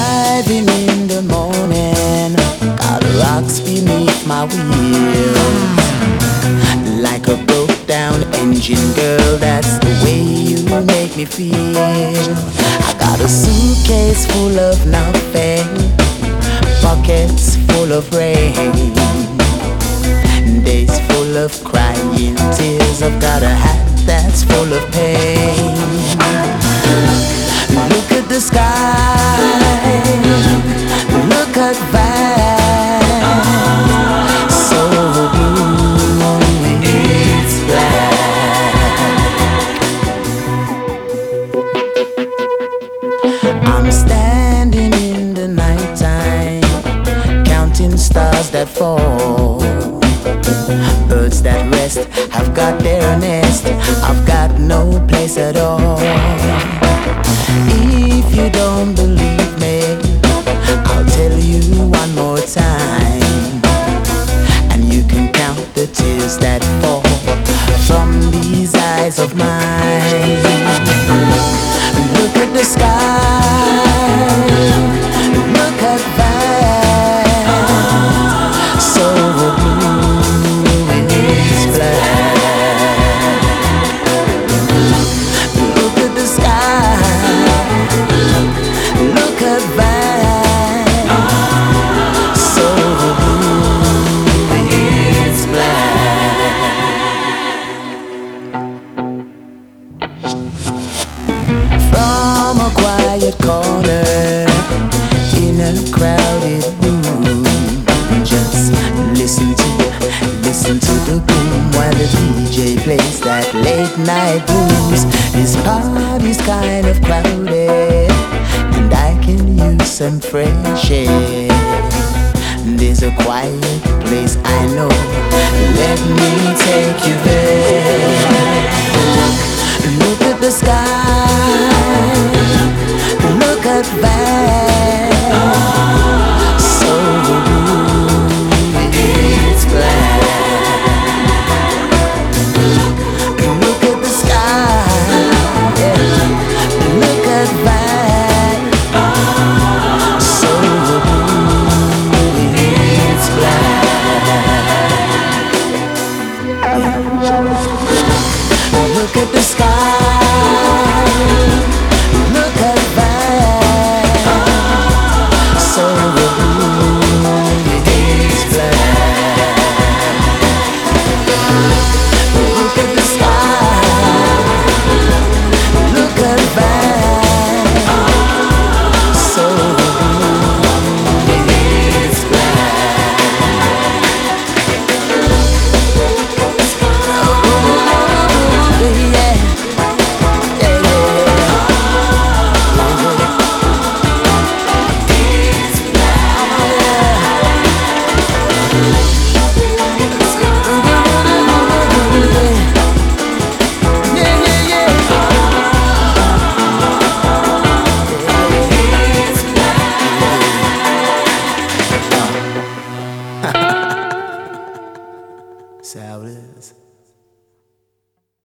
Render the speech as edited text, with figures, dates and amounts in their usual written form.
driving in the morning, got rocks beneath my wheels. Like a broke down engine, girl, that's the way you make me feel. I got a suitcase full of nothing, pockets full of rain, days full of crying tears. I've got a hat that's full of pain. Look at the sky, look at that, so blue it's black. I'm standing in the nighttime, counting stars that fall. Birds that rest have got their nest, I've got no place at all. If you don't believe me, I'll tell you one more time, and you can count the tears that fall from these eyes of mine. Look at the sky, look at that, so blue it's black. Look at the sky, look at that, so blue it's black. From a quiet corner in a crowded room, just listen to the boom while the DJ plays that late night blues. This party's kind of crowded, and I can use some fresh air. There's a quiet place I know, let me take you there. Look at the sky, look at that,